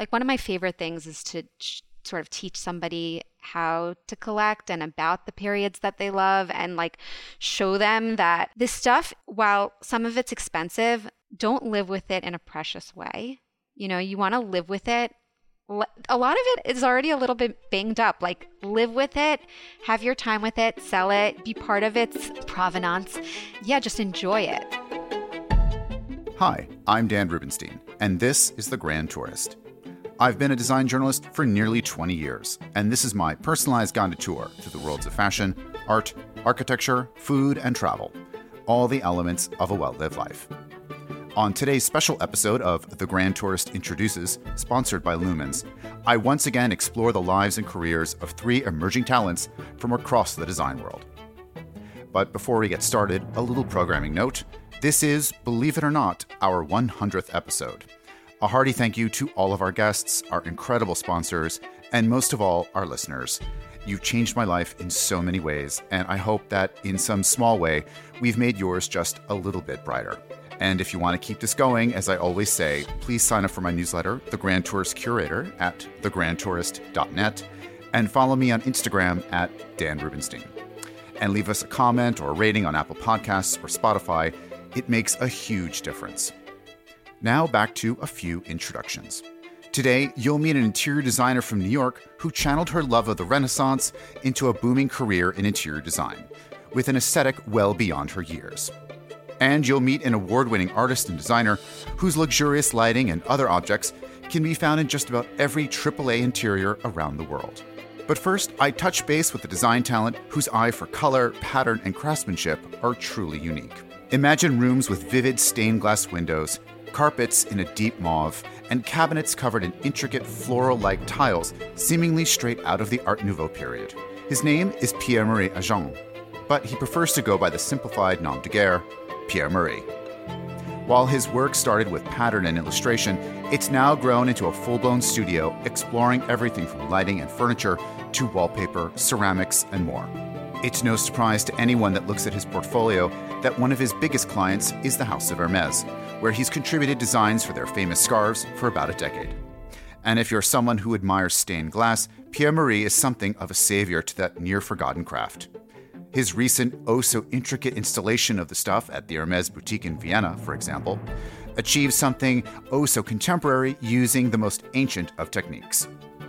Like one of my favorite things is to sort of teach somebody how to collect and about the periods that they love and like show them that this stuff, while some of it's expensive, don't live with it in a precious way. You know, you want to live with it. A lot of it is already a little bit banged up. Like live with it, have your time with it, sell it, be part of its provenance. Yeah, just enjoy it. Hi, I'm Dan Rubenstein, and this is The Grand Tourist. I've been a design journalist for nearly 20 years, and this is my personalized guided tour through the worlds of fashion, art, architecture, food, and travel, all the elements of a well-lived life. On today's special episode of The Grand Tourist Introduces, sponsored by Lumens, I once again explore the lives and careers of 3 emerging talents from across the design world. But before we get started, a little programming note. This is, believe it or not, our 100th episode. A hearty thank you to all of our guests, our incredible sponsors, and most of all, our listeners. You've changed my life in so many ways, and I hope that in some small way, we've made yours just a little bit brighter. And if you want to keep this going, as I always say, please sign up for my newsletter, The Grand Tourist Curator, at thegrandtourist.net, and follow me on Instagram at Dan Rubenstein. And leave us a comment or a rating on Apple Podcasts or Spotify. It makes a huge difference. Now back to a few introductions. Today, you'll meet an interior designer from New York who channeled her love of the Renaissance into a booming career in interior design, with an aesthetic well beyond her years. And you'll meet an award-winning artist and designer whose luxurious lighting and other objects can be found in just about every AAA interior around the world. But first, I touch base with a design talent whose eye for color, pattern, and craftsmanship are truly unique. Imagine rooms with vivid stained glass windows, carpets in a deep mauve, and cabinets covered in intricate floral-like tiles seemingly straight out of the Art Nouveau period. His name is Pierre-Marie Agent, but he prefers to go by the simplified nom de guerre, Pierre-Marie. While his work started with pattern and illustration, it's now grown into a full-blown studio exploring everything from lighting and furniture to wallpaper, ceramics, and more. It's no surprise to anyone that looks at his portfolio that one of his biggest clients is the House of Hermès, where he's contributed designs for their famous scarves for about a decade. And if you're someone who admires stained glass, Pierre-Marie is something of a savior to that near-forgotten craft. His recent oh-so-intricate installation of the stuff at the Hermès boutique in Vienna, for example, achieved something oh-so-contemporary using the most ancient of techniques.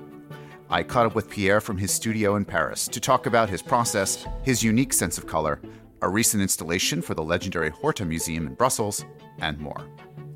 I caught up with Pierre from his studio in Paris to talk about his process, his unique sense of color, a recent installation for the legendary Horta Museum in Brussels, and more.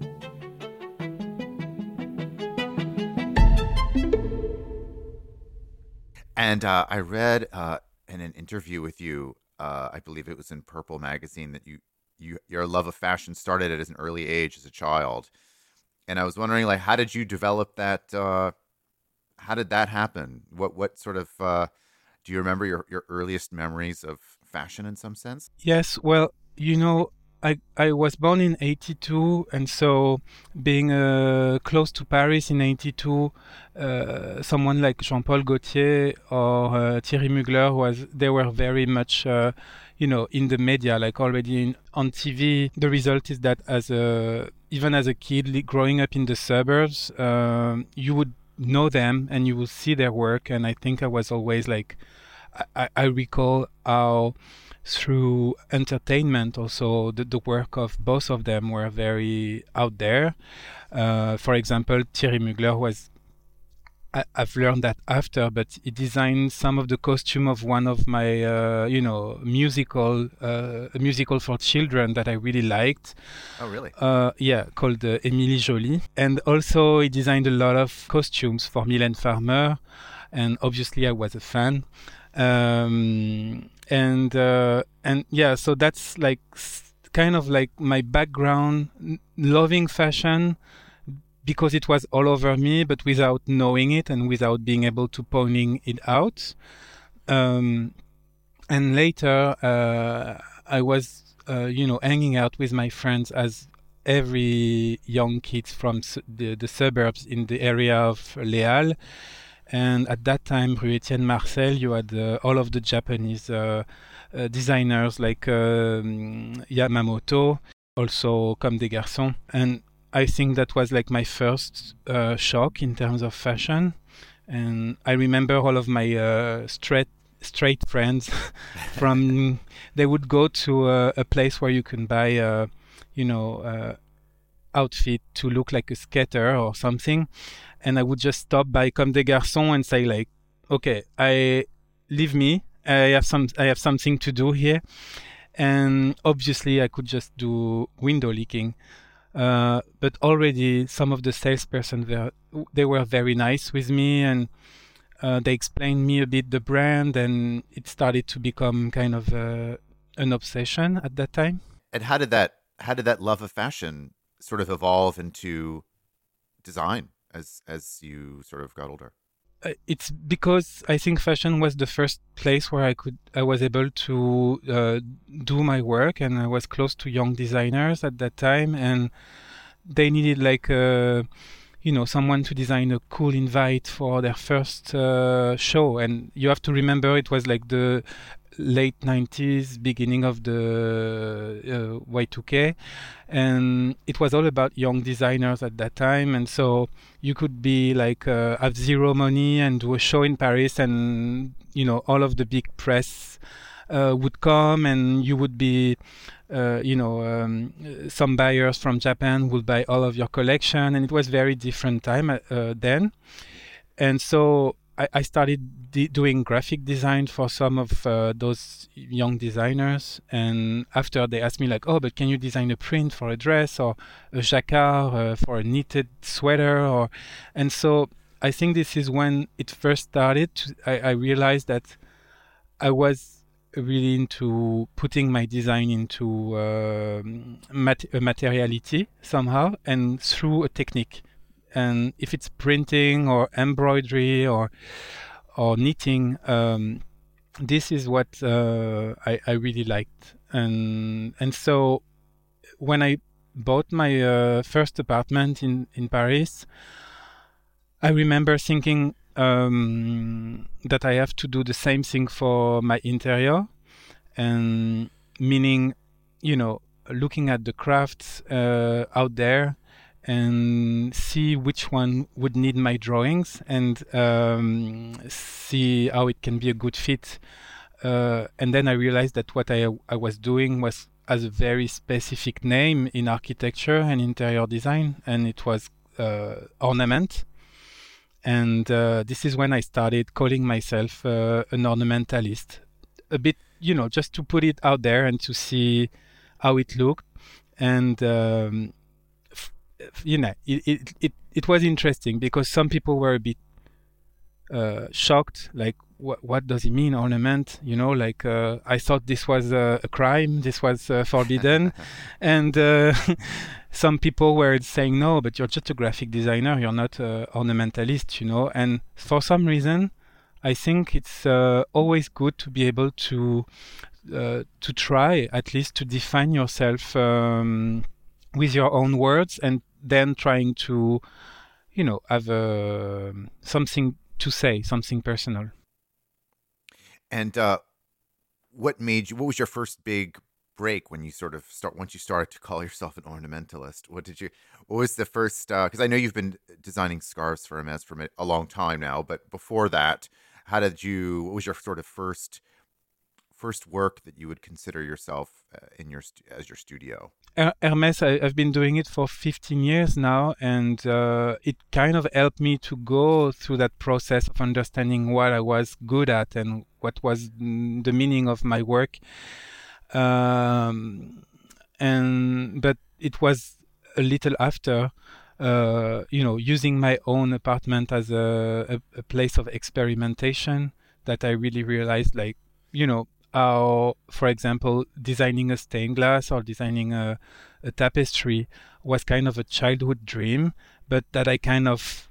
And I read in an interview with you, I believe it was in Purple magazine, that your love of fashion started at an early age as a child. And I was wondering, like, how did you develop that? How did that happen? What sort of do you remember your earliest memories of fashion in some sense? Yes, well, I was born in 82, and so being close to Paris in 82, someone like Jean-Paul Gaultier or Thierry Mugler, they were very much, in the media, like already on TV. The result is that even as a kid growing up in the suburbs, you would know them and you will see their work. And I think I was always like, I recall how through entertainment also the work of both of them were very out there. For example, Thierry Mugler I've learned that after, but he designed some of the costume of one of my musical for children that I really liked. Oh, really? Called Émilie Joly. And also he designed a lot of costumes for Mylène Farmer, and obviously I was a fan. So that's like kind of like my background, loving fashion because it was all over me, but without knowing it and without being able to pointing it out. And later, I was, hanging out with my friends as every young kid from the suburbs in the area of Les Halles. And at that time, Rue Etienne Marcel, you had all of the Japanese designers like Yamamoto, also Comme des Garçons. And I think that was like my first shock in terms of fashion. And I remember all of my straight friends from they would go to a place where you can buy outfit to look like a skater or something, and I would just stop by Comme des Garçons and say like, okay, leave me, I have something to do here. And obviously I could just do window leaking, but already some of the salesperson they were very nice with me, and they explained me a bit the brand, and it started to become kind of an obsession at that time. And how did that love of fashion sort of evolve into design as you sort of got older? It's because I think fashion was the first place where I was able to do my work, and I was close to young designers at that time, and they needed like someone to design a cool invite for their first show. And you have to remember it was like the late 90s, beginning of the Y2K, and it was all about young designers at that time. And so you could be like have zero money and do a show in Paris, and all of the big press would come, and you would be some buyers from Japan would buy all of your collection, and it was very different time then. And so I started doing graphic design for some of those young designers, and after they asked me like, oh, but can you design a print for a dress or a jacquard for a knitted sweater? And so I think this is when it first started. I realized that I was really into putting my design into a materiality somehow, and through a technique. And if it's printing or embroidery or knitting, this is what I really liked. And so when I bought my first apartment in Paris, I remember thinking that I have to do the same thing for my interior, and meaning, looking at the crafts out there and see which one would need my drawings, and see how it can be a good fit. And then I realized that what I was doing has a very specific name in architecture and interior design, and it was ornament. And this is when I started calling myself an ornamentalist, a bit, just to put it out there and to see how it looked. And it was interesting because some people were a bit shocked, like what does it mean, ornament? I thought this was a crime, this was forbidden. And some people were saying, no, but you're just a graphic designer, you're not an ornamentalist, And for some reason, I think it's always good to be able to try at least to define yourself with your own words, and then trying to, have something to say, something personal. And what was your first big break when you once you started to call yourself an ornamentalist? What was the first, because I know you've been designing scarves for Hermès for a long time now, but before that, what was your sort of first work that you would consider yourself as your studio? Hermès, I've been doing it for 15 years now, and it kind of helped me to go through that process of understanding what I was good at and what was the meaning of my work. But it was a little after, using my own apartment as a place of experimentation, that I really realized, how, for example, designing a stained glass or designing a tapestry was kind of a childhood dream, but that I kind of,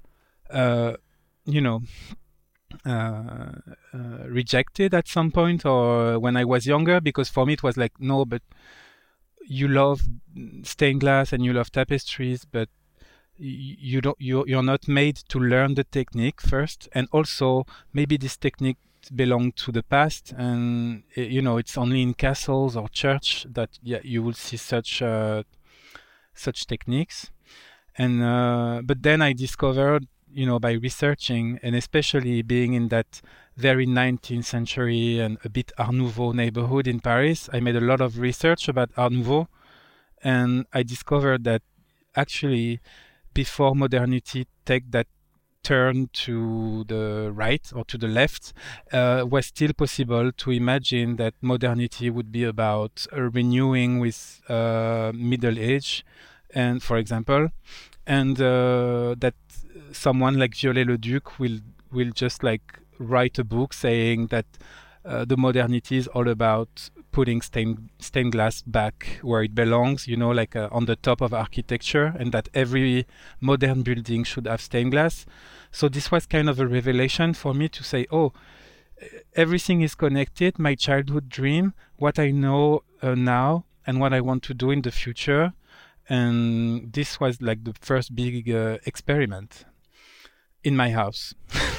rejected at some point, or when I was younger, because for me it was like, no, but you love stained glass and you love tapestries, but you're not made to learn the technique first, and also maybe this technique belong to the past, and it's only in castles or church that you will see such techniques. And but then I discovered, by researching, and especially being in that very 19th century and a bit Art Nouveau neighborhood in Paris, I made a lot of research about Art Nouveau, and I discovered that actually before modernity take that turn to the right or to the left, was still possible to imagine that modernity would be about renewing with Middle Age, and for example, and that someone like Viollet-le-Duc will just like write a book saying that the modernity is all about putting stained glass back where it belongs, like on the top of architecture, and that every modern building should have stained glass. So this was kind of a revelation for me to say, oh, everything is connected, my childhood dream, what I know now, and what I want to do in the future. And this was like the first big experiment in my house.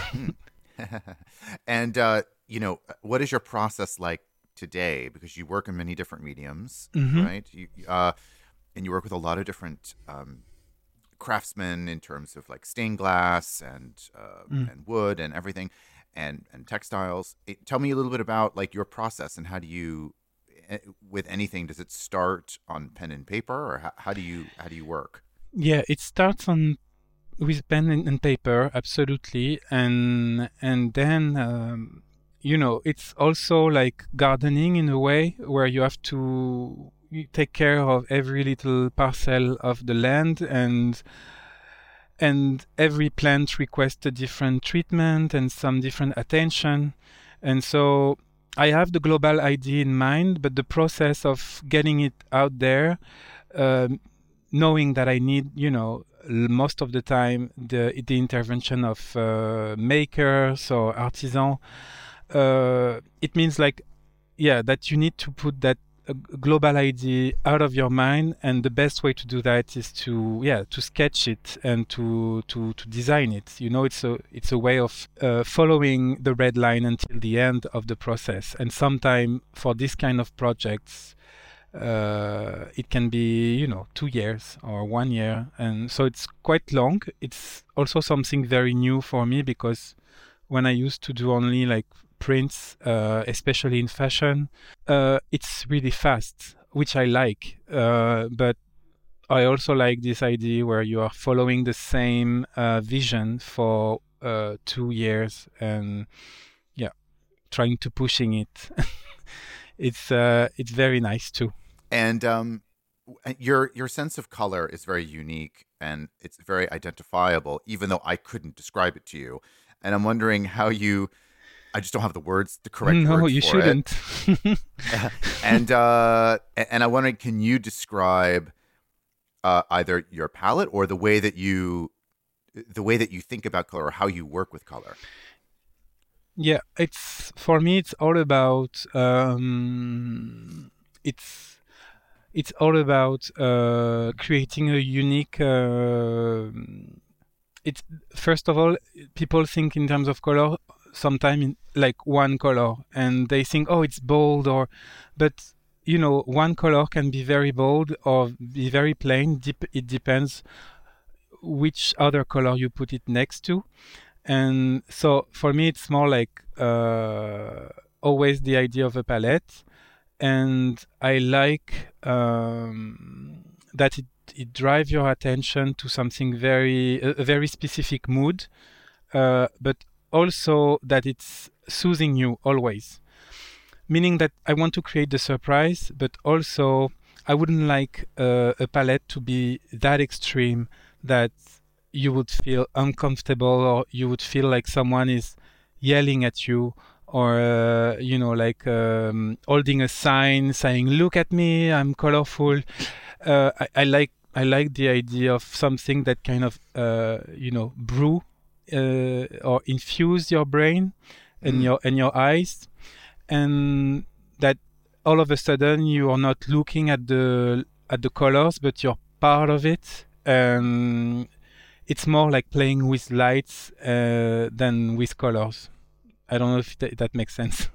And, what is your process like today? Because you work in many different mediums, right? And you work with a lot of different craftsmen in terms of like stained glass and wood and everything, and textiles. Tell me a little bit about like your process, and how do you, with anything, does it start on pen and paper, or how do you work? Yeah, it starts with pen and paper, absolutely, and then it's also like gardening in a way, where you have to take care of every little parcel of the land, and every plant requests a different treatment and some different attention, and so I have the global idea in mind, but the process of getting it out there, knowing that I need, most of the time the intervention of makers or artisans, it means like, that you need to put that global idea out of your mind, and the best way to do that is to sketch it and to design it. It's a way of following the red line until the end of the process. And sometimes for this kind of projects, it can be 2 years or 1 year, and so it's quite long. It's also something very new for me, because when I used to do only like prints, especially in fashion, it's really fast, which I like, but I also like this idea where you are following the same vision for 2 years, and trying to pushing it. It's very nice too. And your sense of color is very unique, and it's very identifiable, even though I couldn't describe it to you. And I'm wondering how you, I just don't have the words, the correct words for it. No, you shouldn't. And I'm wondering, can you describe either your palette or the way that you think about color, or how you work with color? Yeah, for me it's all about it's all about creating a unique. It's first of all, people think in terms of color sometimes in like one color, and they think, oh, it's bold, but one color can be very bold or be very plain. It depends which other color you put it next to. And so for me, it's more like always the idea of a palette. And I like that it drives your attention to something a very specific mood, but also that it's soothing you always. Meaning that I want to create the surprise, but also I wouldn't like a palette to be that extreme that you would feel uncomfortable, or you would feel like someone is yelling at you, or holding a sign saying, "Look at me, I'm colorful." I like the idea of something that kind of brew or infuse your brain and your eyes, and that all of a sudden you are not looking at the colors, but you're part of it, and it's more like playing with lights than with colors. I don't know if that makes sense.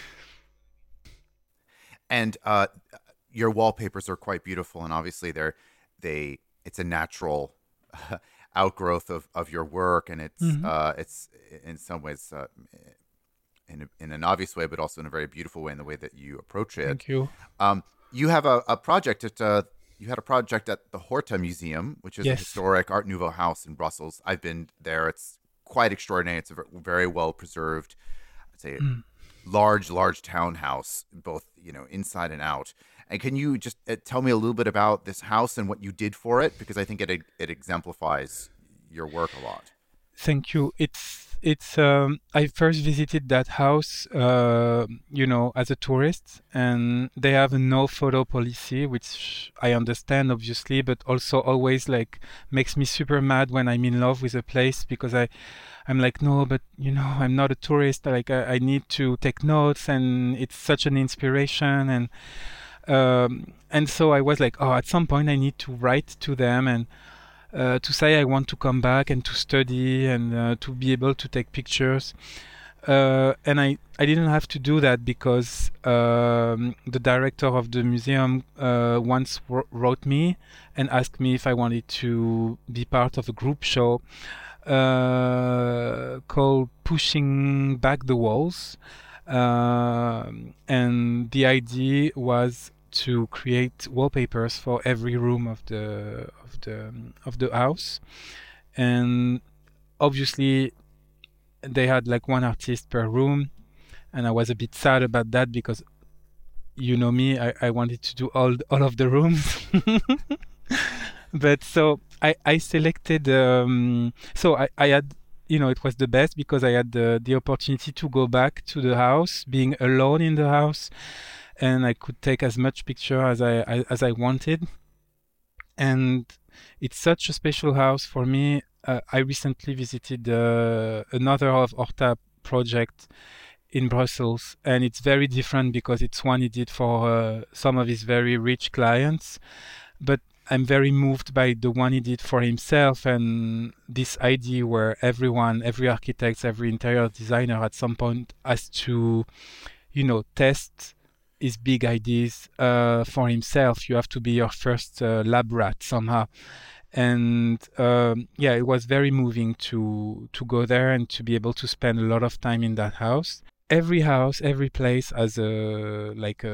And your wallpapers are quite beautiful, and obviously it's a natural outgrowth of your work, and Mm-hmm. it's in some ways in an obvious way, but also in a very beautiful way in the way that you approach it. Thank you. You have a project at you had a project at the Horta Museum, which is a Yes. historic Art Nouveau house in Brussels. I've been there. It's quite extraordinary. It's a very well preserved, I'd say, large townhouse, both inside and out. And can you just tell me a little bit about this house and what you did for it? Because I think it exemplifies your work a lot. Thank you. It's I first visited that house, as a tourist, and they have a no photo policy, which I understand obviously, but also always like makes me super mad when I'm in love with a place, because I'm like, no, but I'm not a tourist. Like I need to take notes, and it's such an inspiration, and so I was like, oh, at some point I need to write to them and to say I want to come back and to study and to be able to take pictures. And I didn't have to do that because the director of the museum once wrote me and asked me if I wanted to be part of a group show called Pushing Back the Walls. And the idea was to create wallpapers for every room of the house, and obviously they had like one artist per room, and I was a bit sad about that because me, I wanted to do all of the rooms. But so I selected so I had it was the best because I had the opportunity to go back to the house, being alone in the house, and I could take as much picture as I wanted. And it's such a special house for me. I recently visited another of Horta project in Brussels, and it's very different because it's one he did for some of his very rich clients. But I'm very moved by the one he did for himself, and this idea where every architect, every interior designer at some point has to, test his big ideas for himself. You have to be your first lab rat somehow. And it was very moving to go there and to be able to spend a lot of time in that house. Every house, every place has a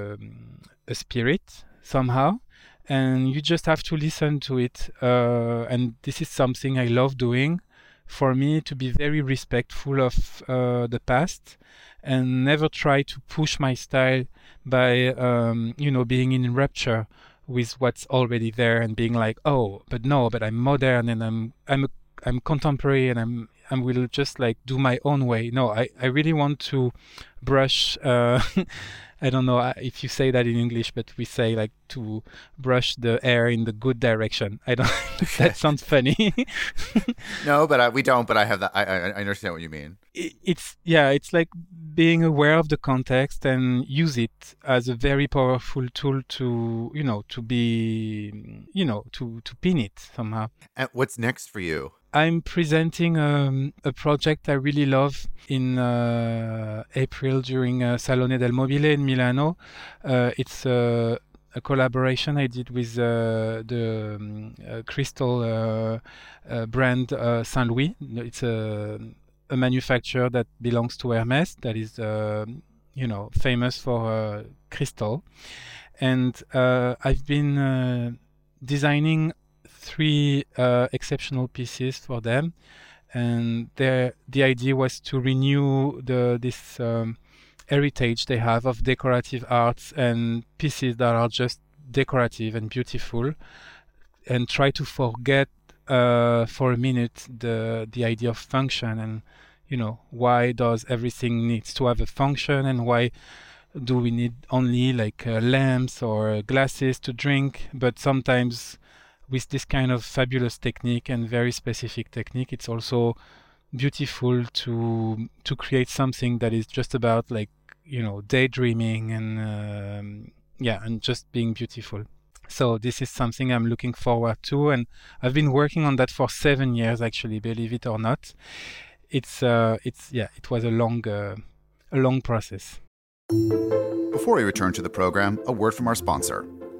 spirit somehow, and you just have to listen to it. And this is something I love doing. For me, to be very respectful of the past and never try to push my style by being in rupture with what's already there and being like, oh, but I'm modern and I'm contemporary and I will just like do my own way. No, I really want to brush I don't know if you say that in English, but we say like to brush the air in the good direction. I don't that sounds funny. No, but we don't, but I have that. I understand what you mean. It's like being aware of the context and use it as a very powerful tool to be to pin it somehow. And what's next for you? I'm presenting a project I really love in April during Salone del Mobile in Milano. It's a collaboration I did with the crystal brand Saint Louis. It's a manufacturer that belongs to Hermès that is famous for crystal. And I've been designing 3 exceptional pieces for them, and the idea was to renew this heritage they have of decorative arts and pieces that are just decorative and beautiful, and try to forget for a minute the idea of function and why does everything needs to have a function, and why do we need only like lamps or glasses to drink. But sometimes with this kind of fabulous technique and very specific technique, it's also beautiful to create something that is just about like daydreaming and and just being beautiful. So this is something I'm looking forward to, and I've been working on that for 7 years actually, believe it or not. It was a long process. Before we return to the program, a word from our sponsor.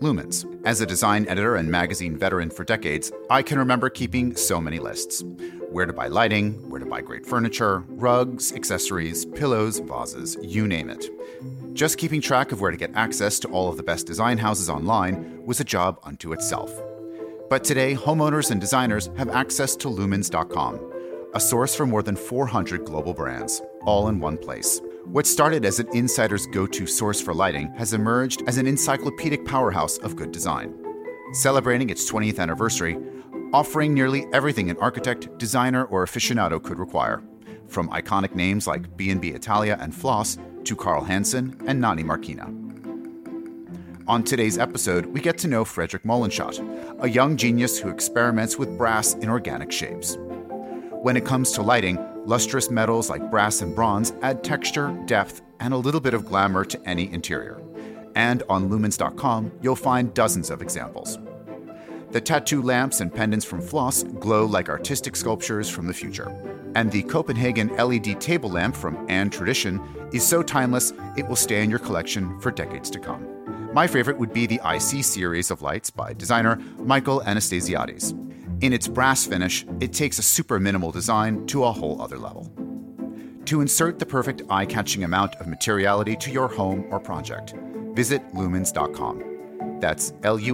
Lumens. As a design editor and magazine veteran for decades, I can remember keeping so many lists. Where to buy lighting, where to buy great furniture, rugs, accessories, pillows, vases, you name it. Just keeping track of where to get access to all of the best design houses online was a job unto itself. But today, homeowners and designers have access to Lumens.com, a source for more than 400 global brands, all in one place. What started as an insider's go-to source for lighting has emerged as an encyclopedic powerhouse of good design. Celebrating its 20th anniversary, offering nearly everything an architect, designer, or aficionado could require, from iconic names like B&B Italia and Floss to Carl Hansen and Nani Marquina. On today's episode, we get to know Frederick Molenschott, a young genius who experiments with brass in organic shapes. When it comes to lighting, lustrous metals like brass and bronze add texture, depth, and a little bit of glamour to any interior. And on Lumens.com, you'll find dozens of examples. The tattoo lamps and pendants from Floss glow like artistic sculptures from the future. And the Copenhagen LED table lamp from And Tradition is so timeless, it will stay in your collection for decades to come. My favorite would be the IC series of lights by designer Michael Anastasiades. In its brass finish, it takes a super minimal design to a whole other level. To insert the perfect eye-catching amount of materiality to your home or project, visit Lumens.com. That's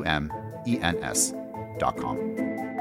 LUMENS.com.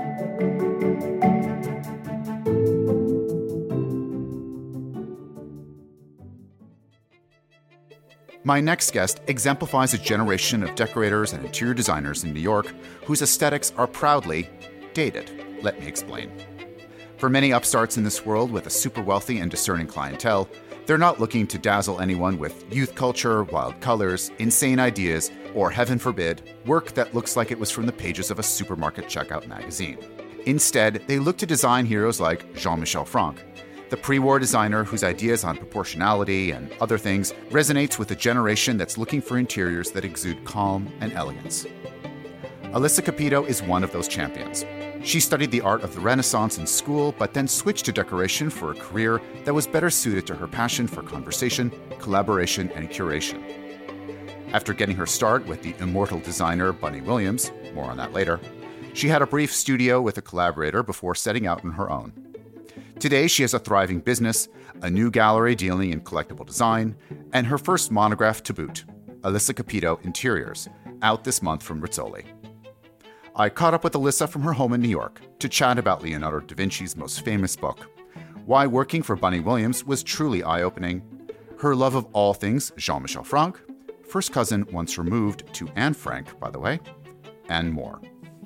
My next guest exemplifies a generation of decorators and interior designers in New York whose aesthetics are proudly dated. Let me explain. For many upstarts in this world with a super wealthy and discerning clientele, they're not looking to dazzle anyone with youth culture, wild colors, insane ideas, or heaven forbid, work that looks like it was from the pages of a supermarket checkout magazine. Instead, they look to design heroes like Jean-Michel Franck, the pre-war designer whose ideas on proportionality and other things resonates with a generation that's looking for interiors that exude calm and elegance. Alyssa Capito is one of those champions. She studied the art of the Renaissance in school, but then switched to decoration for a career that was better suited to her passion for conversation, collaboration, and curation. After getting her start with the immortal designer Bunny Williams, more on that later, she had a brief studio with a collaborator before setting out on her own. Today, she has a thriving business, a new gallery dealing in collectible design, and her first monograph to boot, Alyssa Capito Interiors, out this month from Rizzoli. I caught up with Alyssa from her home in New York to chat about Leonardo da Vinci's most famous book, why working for Bunny Williams was truly eye-opening, her love of all things Jean-Michel Franck, first cousin once removed to Anne Frank, by the way, and more.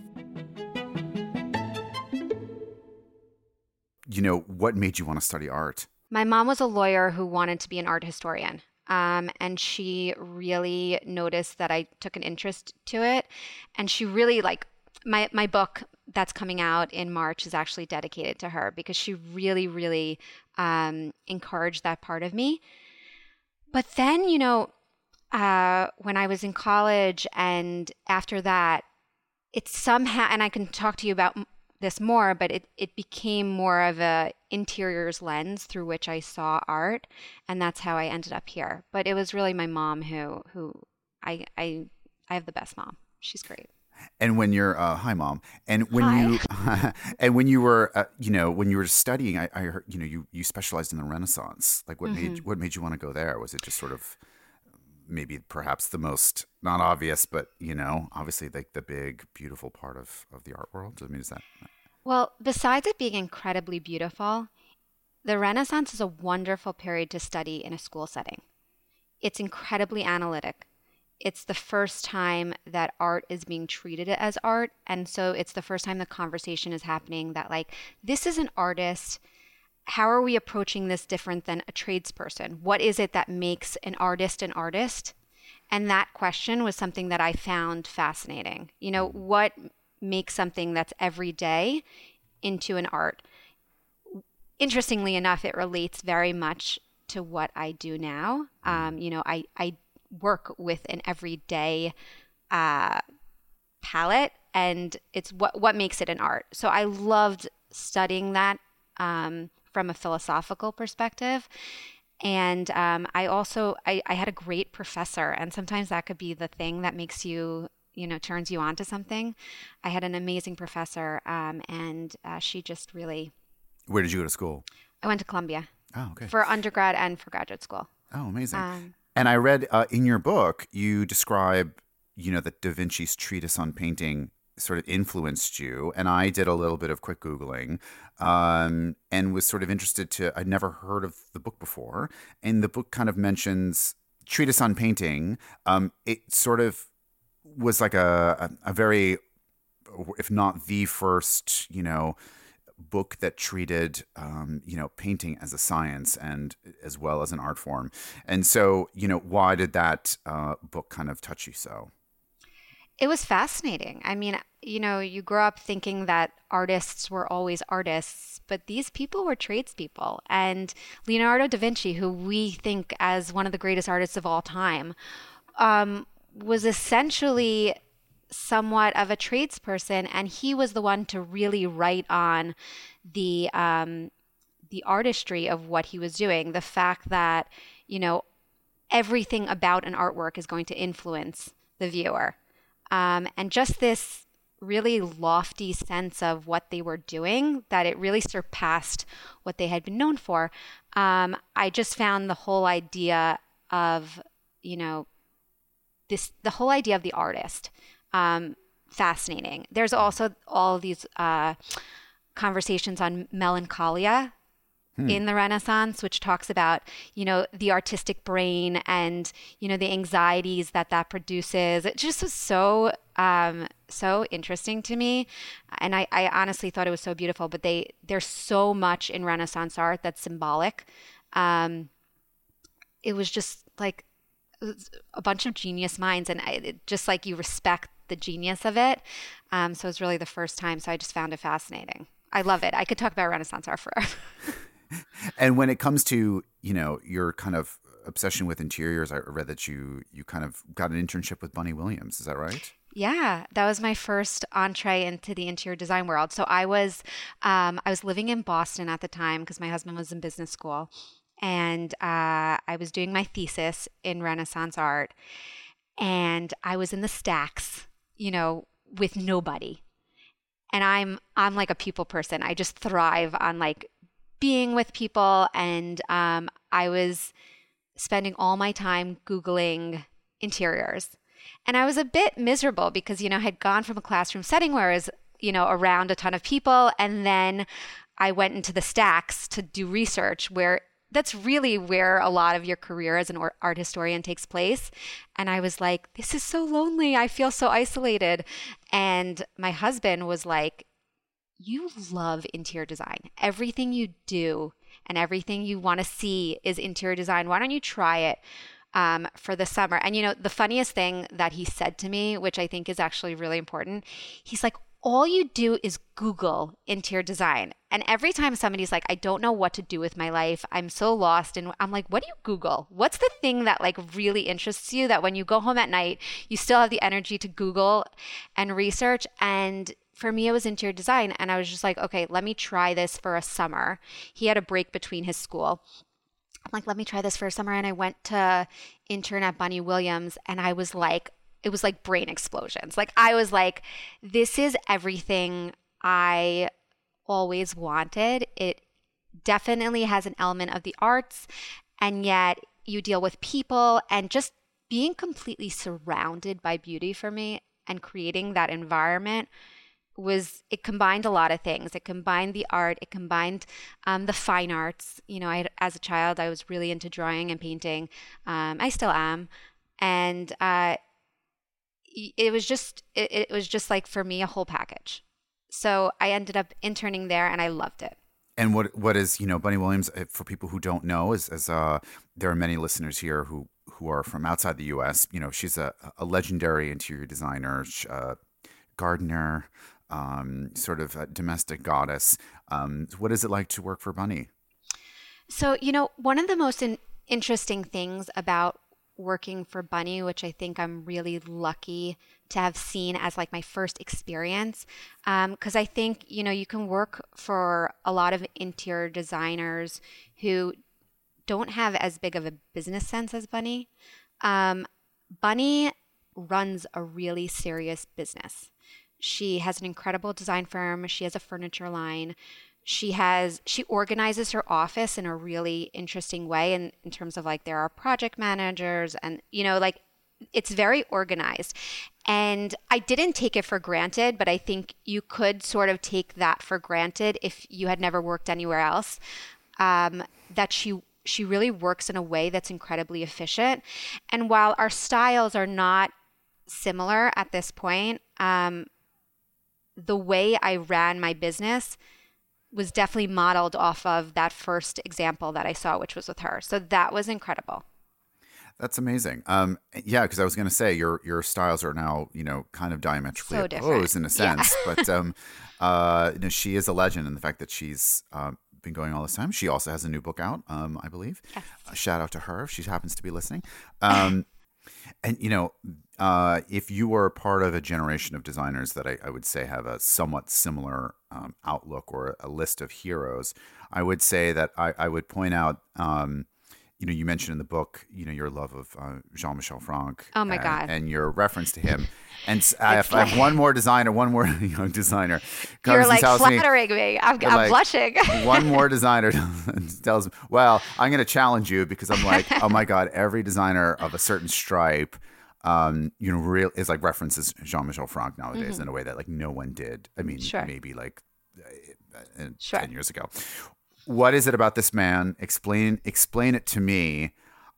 You know, what made you want to study art? My mom was a lawyer who wanted to be an art historian. And she really noticed that I took an interest to it. And she really my book that's coming out in March is actually dedicated to her because she really, really encouraged that part of me. But then, when I was in college and after that, it's somehow, and I can talk to you about this more, but it became more of a interiors lens through which I saw art, and that's how I ended up here. But it was really my mom who I have the best mom. She's great. And when you're hi mom, and when Hi. you and when you were when you were studying, I heard you specialized in the Renaissance. Like what made you want to go there? Was it just sort of maybe perhaps the most not obvious, but obviously like the big beautiful part of the art world? I mean, is that? Well, besides it being incredibly beautiful, the Renaissance is a wonderful period to study in a school setting. It's incredibly analytic. It's the first time that art is being treated as art. And so it's the first time the conversation is happening that this is an artist. How are we approaching this different than a tradesperson? What is it that makes an artist an artist? And that question was something that I found fascinating. What makes something that's everyday into an art? Interestingly enough, it relates very much to what I do now. I work with an everyday palette, and it's what makes it an art. So I loved studying that from a philosophical perspective. And I had a great professor, and sometimes that could be the thing that makes you turns you on to something. I had an amazing professor, and she just really. Where did you go to school? I went to Columbia. Oh, okay. For undergrad and for graduate school. Oh, amazing. And I read in your book, you describe, that Da Vinci's treatise on painting sort of influenced you. And I did a little bit of quick Googling and was sort of interested I'd never heard of the book before. And the book kind of mentions treatise on painting. It sort of was like a very, if not the first, book that treated, painting as a science and as well as an art form. And so, why did that book kind of touch you so? It was fascinating. I mean, you grow up thinking that artists were always artists, but these people were tradespeople. And Leonardo da Vinci, who we think as one of the greatest artists of all time, was essentially somewhat of a tradesperson, and he was the one to really write on the artistry of what he was doing. The fact that, everything about an artwork is going to influence the viewer. And just this really lofty sense of what they were doing, that it really surpassed what they had been known for. I just found the whole idea of, the whole idea of the artist fascinating. There's also all these conversations on melancholia in the Renaissance, which talks about, the artistic brain and, the anxieties that produces. It just was so interesting to me. And I honestly thought it was so beautiful, but there's so much in Renaissance art that's symbolic. It was just like a bunch of genius minds, and just like you respect the genius of it. So it was really the first time. So I just found it fascinating. I love it. I could talk about Renaissance art forever. And when it comes to, your kind of obsession with interiors, I read that you kind of got an internship with Bunny Williams. Is that right? Yeah, that was my first entree into the interior design world. So I was living in Boston at the time because my husband was in business school. And I was doing my thesis in Renaissance art. And I was in the stacks, with nobody. And I'm like a people person. I just thrive on like being with people. And I was spending all my time Googling interiors. And I was a bit miserable because, I had gone from a classroom setting where I was, around a ton of people. And then I went into the stacks to do research where that's really where a lot of your career as an art historian takes place. And I was like, this is so lonely. I feel so isolated. And my husband was like, you love interior design. Everything you do and everything you want to see is interior design. Why don't you try it for the summer? And, the funniest thing that he said to me, which I think is actually really important, he's like, all you do is Google interior design. And every time somebody's like, I don't know what to do with my life, I'm so lost. And I'm like, what do you Google? What's the thing that like really interests you that when you go home at night, you still have the energy to Google and research? And for me, it was interior design. And I was just like, okay, let me try this for a summer. He had a break between his school. I'm like, let me try this for a summer. And I went to intern at Bunny Williams, and I was like, it was like brain explosions. Like I was like, this is everything I always wanted. It definitely has an element of the arts, and yet you deal with people, and just being completely surrounded by beauty for me and creating that environment it combined a lot of things. It combined the art, it combined the fine arts. As a child, I was really into drawing and painting. I still am. And it was just like, for me, a whole package. So I ended up interning there, and I loved it. And what is, Bunny Williams, for people who don't know, is there are many listeners here who are from outside the U.S. She's a legendary interior designer, gardener, sort of a domestic goddess. What is it like to work for Bunny? So, one of the most interesting things about working for Bunny, which I think I'm really lucky to have seen as like my first experience, because I think, you can work for a lot of interior designers who don't have as big of a business sense as Bunny. Bunny runs a really serious business. She has an incredible design firm. She has a furniture line. She organizes her office in a really interesting way in terms of like there are project managers and, like it's very organized. And I didn't take it for granted, but I think you could sort of take that for granted if you had never worked anywhere else, that she really works in a way that's incredibly efficient. And while our styles are not similar at this point, the way I ran my business was definitely modeled off of that first example that I saw, which was with her. So that was incredible. That's amazing. Yeah, because I was going to say your styles are now, kind of diametrically So opposed different. in a sense, Yeah. but she is a legend in the fact that she's been going all this time. She also has a new book out, I believe. Yes. Shout out to her if she happens to be listening. And if you were part of a generation of designers that I would say have a somewhat similar outlook or a list of heroes, I would say that I would point out, you mentioned in the book, your love of Jean-Michel Franck. Oh my God. And your reference to him. And if I have one more young designer comes You're like and tells flattering me. I'm like, blushing. one more designer tells me, well, I'm going to challenge you because I'm like, oh my God, every designer of a certain stripe, is like references Jean-Michel Franck nowadays in a way that like no one did. I mean, Sure. maybe like Sure. 10 years ago. What is it about this man? Explain it to me.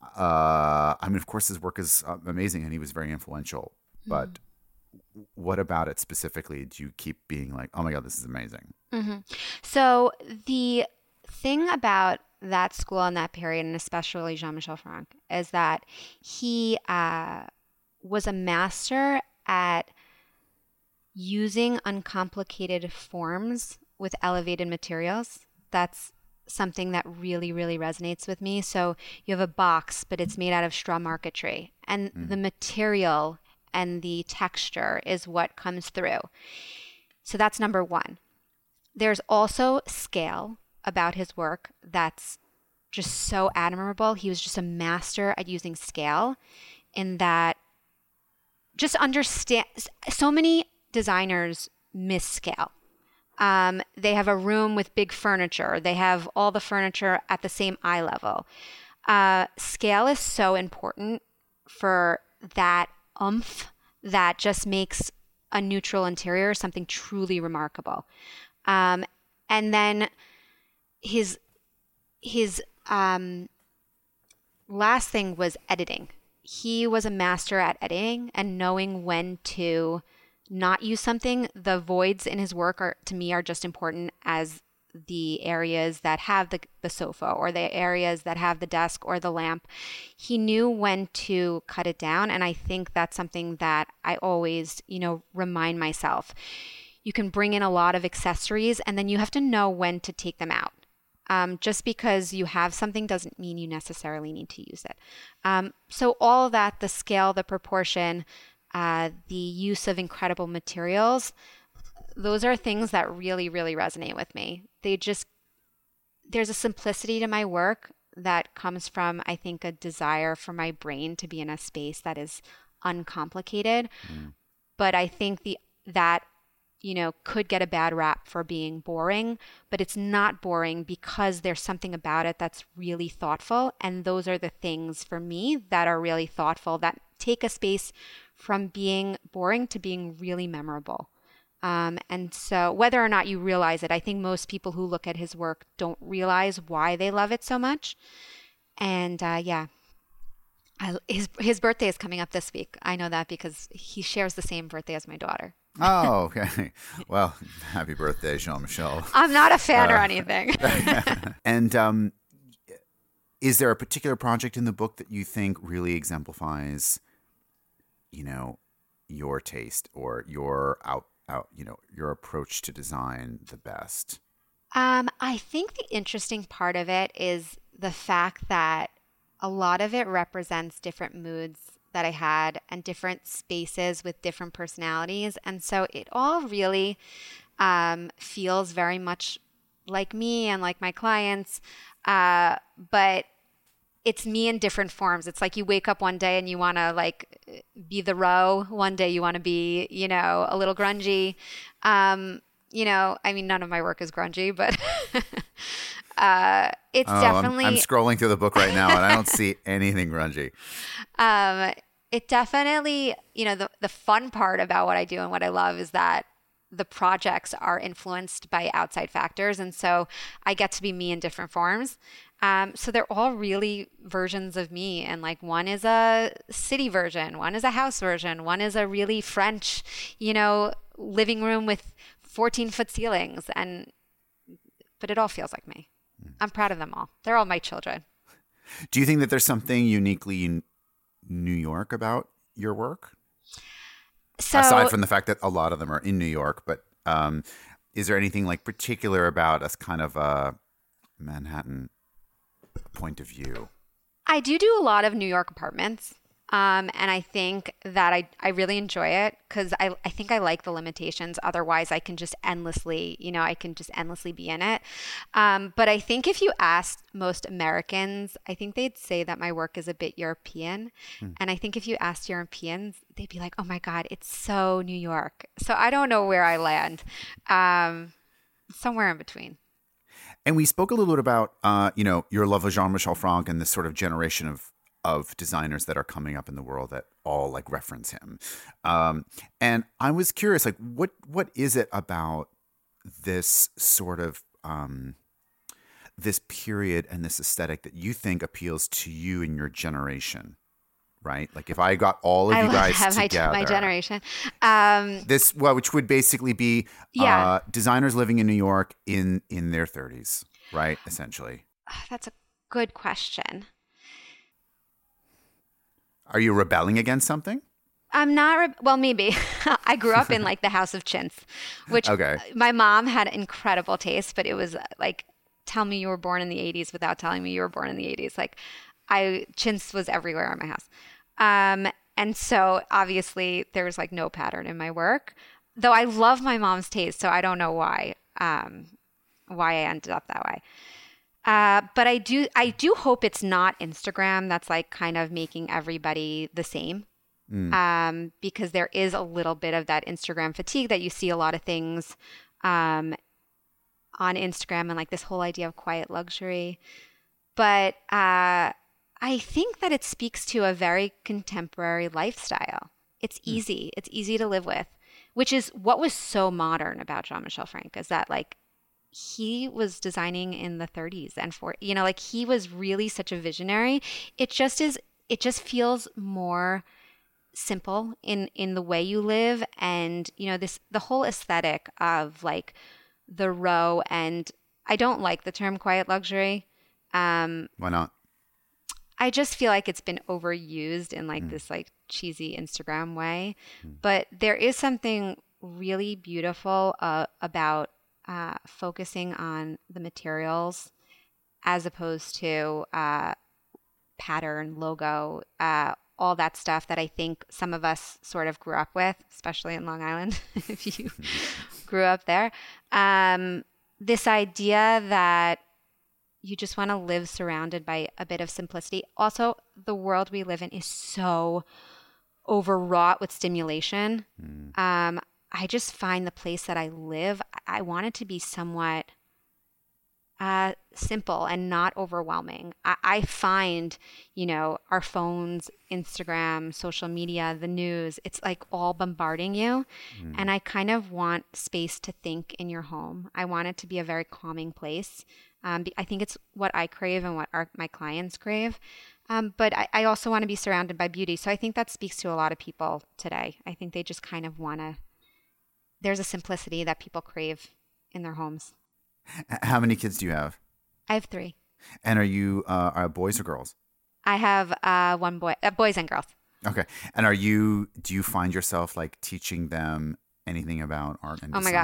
Of course, his work is amazing and he was very influential, but what about it specifically do you keep being like, oh my God, this is amazing? Mm-hmm. So the thing about that school and that period, and especially Jean-Michel Franck, is that he was a master at using uncomplicated forms with elevated materials. That's something that really, really resonates with me. So you have a box, but it's made out of straw marquetry, and the material and the texture is what comes through. So that's number one. There's also scale about his work that's just so admirable. He was just a master at using scale in that just understand. So many designers miss scale. They have a room with big furniture. They have all the furniture at the same eye level. Scale is so important for that oomph that just makes a neutral interior something truly remarkable. And then his last thing was editing. He was a master at editing and knowing when to not use something. The voids in his work are just important as the areas that have the sofa or the areas that have the desk or the lamp. He knew when to cut it down. And I think that's something that I always, remind myself. You can bring in a lot of accessories and then you have to know when to take them out. Just because you have something doesn't mean you necessarily need to use it. So all of that, the scale, the proportion, the use of incredible materials, those are things that really, really resonate with me. There's a simplicity to my work that comes from, I think, a desire for my brain to be in a space that is uncomplicated. But I think that could get a bad rap for being boring, but it's not boring because there's something about it that's really thoughtful. And those are the things for me that are really thoughtful, that take a space from being boring to being really memorable. And so whether or not you realize it, I think most people who look at his work don't realize why they love it so much. And his birthday is coming up this week. I know that because he shares the same birthday as my daughter. Oh, okay. Well, happy birthday, Jean-Michel. I'm not a fan or anything. And is there a particular project in the book that you think really exemplifies, your taste or your your approach to design the best? I think the interesting part of it is the fact that a lot of it represents different moods that I had and different spaces with different personalities. And so it all really feels very much like me and like my clients. But it's me in different forms. It's like you wake up one day and you want to like be the Row. One day you want to be, you know, a little grungy. You know, I mean, none of my work is grungy, but it's definitely. I'm scrolling through the book right now and I don't see anything grungy. It definitely, you know, the fun part about what I do and what I love is that the projects are influenced by outside factors. And so I get to be me in different forms. So they're all really versions of me. And like one is a city version, one is a house version, one is a really French, you know, living room with 14-foot ceilings. But it all feels like me. I'm proud of them all. They're all my children. Do you think that there's something uniquely New York about your work? So, aside from the fact that a lot of them are in New York, but is there anything like particular about us kind of a Manhattan point of view? I do a lot of New York apartments. And I think that I really enjoy it because I think I like the limitations. Otherwise, I can just endlessly, you know, I can just endlessly be in it. But I think if you asked most Americans, I think they'd say that my work is a bit European. And I think if you asked Europeans, they'd be like, oh my God, it's so New York. So I don't know where I land. Somewhere in between. And we spoke a little bit about, you know, your love of Jean-Michel Franck and this sort of generation of designers that are coming up in the world that all like reference him. And I was curious, like, what is it about this sort of this period and this aesthetic that you think appeals to you and your generation? Right? Like if I got all of you guys together, my generation, which would basically be designers living in New York in their 30s, right? Essentially. That's a good question. Are you rebelling against something? I'm not. Well, maybe. I grew up in like the House of Chintz, which my mom had incredible taste, but it was like, tell me you were born in the 80s without telling me you were born in the 80s. Like Chintz was everywhere in my house. And so obviously there was like no pattern in my work, though I love my mom's taste. So I don't know why I ended up that way. But I do hope it's not Instagram that's like kind of making everybody the same. Because there is a little bit of that Instagram fatigue that you see a lot of things on Instagram and like this whole idea of quiet luxury. But I think that it speaks to a very contemporary lifestyle. It's easy. It's easy to live with, which is what was so modern about Jean-Michel Franck is that like he was designing in the 30s and 40s, you know, like he was really such a visionary. It just feels more simple in the way you live. And, you know, the whole aesthetic of like the Row, and I don't like the term quiet luxury. Why not? I just feel like it's been overused in like this like cheesy Instagram way. But there is something really beautiful about focusing on the materials as opposed to pattern, logo, all that stuff that I think some of us sort of grew up with, especially in Long Island, if you grew up there. This idea that you just want to live surrounded by a bit of simplicity. Also, the world we live in is so overwrought with stimulation. I just find the place that I live, I want it to be somewhat simple and not overwhelming. I find, you know, our phones, Instagram, social media, the news, it's like all bombarding you. And I kind of want space to think in your home. I want it to be a very calming place. I think it's what I crave and what my clients crave. But I also want to be surrounded by beauty. So I think that speaks to a lot of people today. I think they just kind of want to, there's a simplicity that people crave in their homes. How many kids do you have? I have 3. And are you boys or girls? I have one boy, boys and girls. Okay. And do you find yourself like teaching them anything about art and design? Oh my God.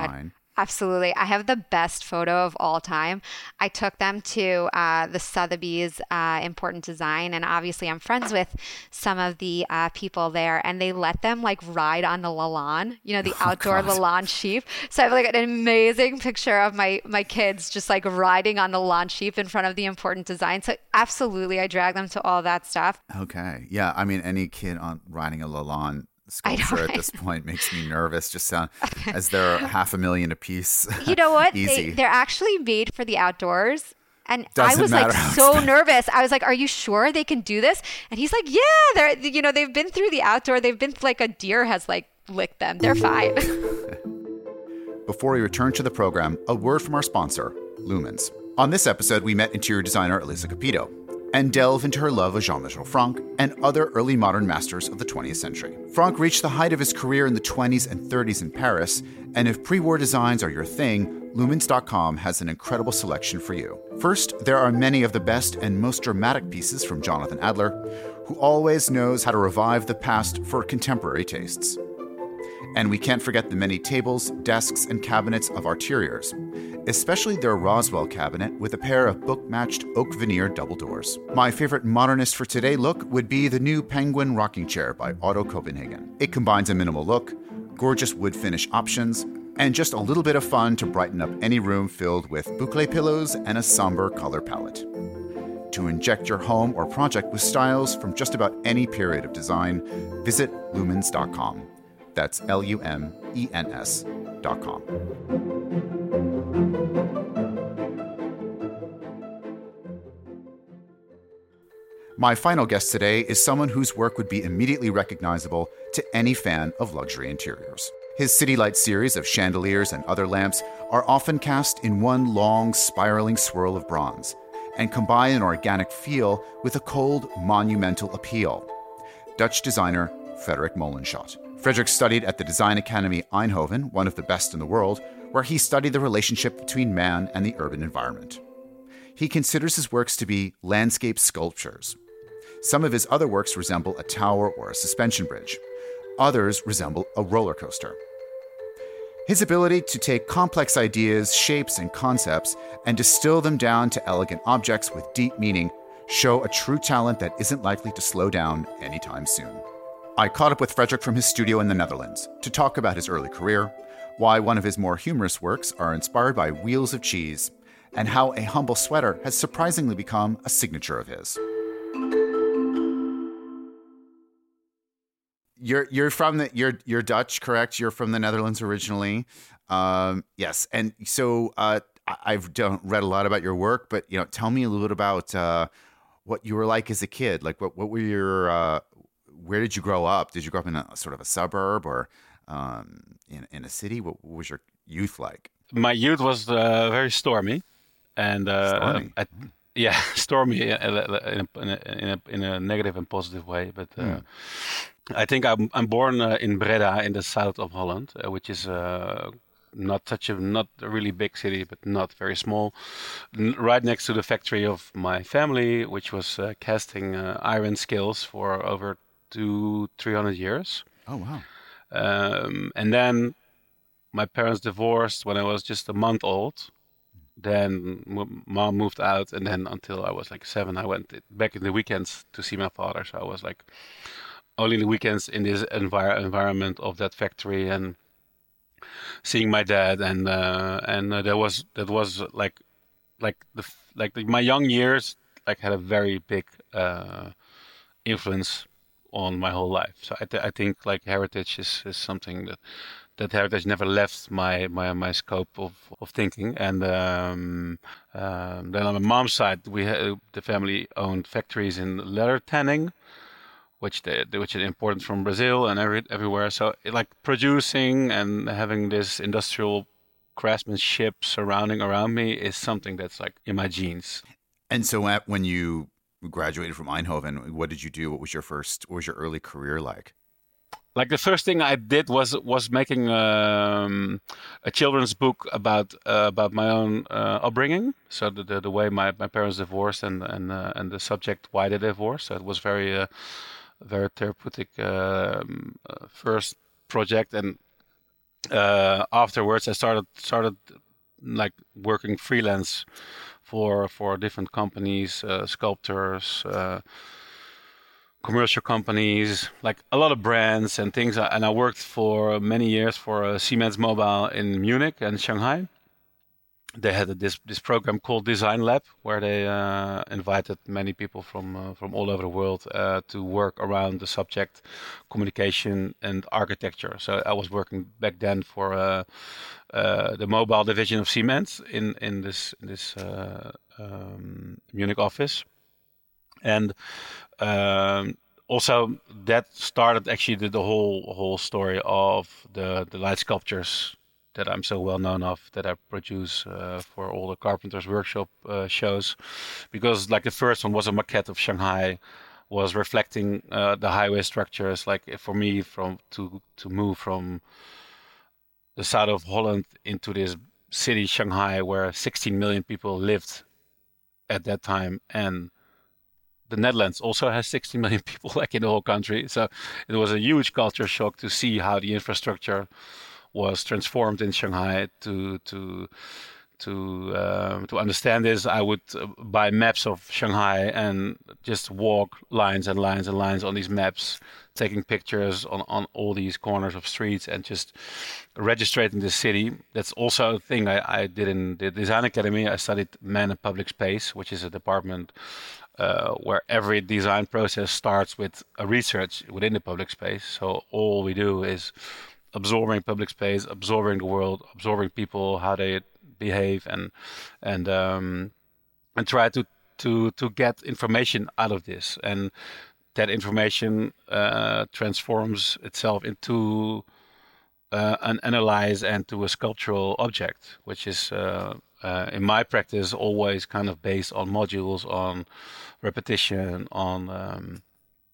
Absolutely. I have the best photo of all time. I took them to the Sotheby's Important Design, and obviously I'm friends with some of the people there, and they let them like ride on the Lalande, the outdoor Lalande sheep. So I have like an amazing picture of my kids just like riding on the Lalande sheep in front of the Important Design. So absolutely, I drag them to all that stuff. Okay. Yeah. I mean, any kid on riding a Lalande sculpture at this point makes me nervous. Just sound as they're $500,000 a piece. You know what? Easy. They're actually made for the outdoors. And Doesn't I was like so expensive. nervous. I was like, "Are you sure they can do this?" And he's like, "Yeah, they've been through the outdoor. They've been like a deer has like licked them. They're fine." Before we return to the program, a word from our sponsor, Lumens. On this episode, we met interior designer Elisa Capito and delve into her love of Jean-Michel Franck and other early modern masters of the 20th century. Franck reached the height of his career in the 20s and 30s in Paris, and if pre-war designs are your thing, Lumens.com has an incredible selection for you. First, there are many of the best and most dramatic pieces from Jonathan Adler, who always knows how to revive the past for contemporary tastes. And we can't forget the many tables, desks, and cabinets of Arteriers, especially their Roswell cabinet with a pair of book-matched oak veneer double doors. My favorite modernist for today look would be the new Penguin rocking chair by Otto Copenhagen. It combines a minimal look, gorgeous wood finish options, and just a little bit of fun to brighten up any room filled with boucle pillows and a somber color palette. To inject your home or project with styles from just about any period of design, visit lumens.com. That's LUMENS.com. My final guest today is someone whose work would be immediately recognizable to any fan of luxury interiors. His City Light series of chandeliers and other lamps are often cast in one long, spiraling swirl of bronze and combine an organic feel with a cold, monumental appeal. Dutch designer Frederik Molenschot. Frederik studied at the Design Academy Eindhoven, one of the best in the world, where he studied the relationship between man and the urban environment. He considers his works to be landscape sculptures. Some of his other works resemble a tower or a suspension bridge. Others resemble a roller coaster. His ability to take complex ideas, shapes, and concepts and distill them down to elegant objects with deep meaning show a true talent that isn't likely to slow down anytime soon. I caught up with Frederik from his studio in the Netherlands to talk about his early career, why one of his more humorous works are inspired by wheels of cheese, and how a humble sweater has surprisingly become a signature of his. You're Dutch, correct? You're from the Netherlands originally. Yes, and so I've read a lot about your work, but tell me a little bit about what you were like as a kid. Like, what were your where did you grow up? Did you grow up in a sort of a suburb or in a city? What was your youth like? My youth was very stormy, and Stormy? stormy in a negative and positive way. But I think I'm born in Breda in the south of Holland, which is not a really big city, but not very small. Right next to the factory of my family, which was casting iron skills for over 200-300 years. Oh, wow. And then my parents divorced when I was just a month old. Then mom moved out, and then until I was like 7, I went back in the weekends to see my father. So I was like only in the weekends in this environment of that factory and seeing my dad. And that was like my young years had a very big influence on my whole life. So I think heritage is something that heritage never left my scope of thinking. And then on my mom's side, the family owned factories in leather tanning, which is important from Brazil and everywhere. So producing and having this industrial craftsmanship surrounding around me is something that's in my genes. And so when you graduated from Eindhoven, what did you do? What was your early career like? The first thing I did was making a children's book about my own upbringing. So the way my parents divorced and the subject why they divorced. So it was very therapeutic first project, and afterwards, I started like working freelance for different companies, sculptors, commercial companies, like a lot of brands and things. And I worked for many years for Siemens Mobile in Munich and Shanghai. They had this program called Design Lab, where they invited many people from all over the world to work around the subject communication and architecture. So I was working back then for the mobile division of Siemens in this Munich office, and also that started actually the whole story of the light sculptures that I'm so well known of, that I produce for all the Carpenters Workshop shows, because like the first one was a maquette of Shanghai, was reflecting the highway structures. Like for me, to move from the south of Holland into this city Shanghai, where 16 million people lived at that time, and the Netherlands also has 16 million people, like in the whole country. So it was a huge culture shock to see how the infrastructure was transformed in Shanghai. To understand this, I would buy maps of Shanghai and just walk lines and lines and lines on these maps, taking pictures on all these corners of streets and just registering the city. That's also a thing I did in the Design Academy. I studied Man and Public Space, which is a department where every design process starts with a research within the public space. So all we do is absorbing public space, absorbing the world, absorbing people, how they behave, and try to get information out of this, and that information transforms itself into an analyze and to a sculptural object, which is in my practice always kind of based on modules, on repetition, on